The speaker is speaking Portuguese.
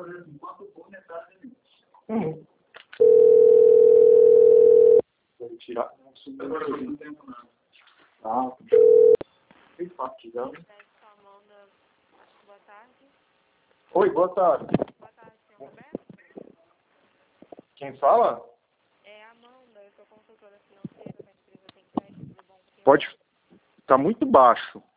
Vou tirar. Ah, Boa tarde. oi, boa tarde. Boa tarde, senhor Roberto. Quem fala? É a Amanda, eu sou consultora financeira da empresa Tem Crédito, tudo bom? Pode. Tá muito baixo.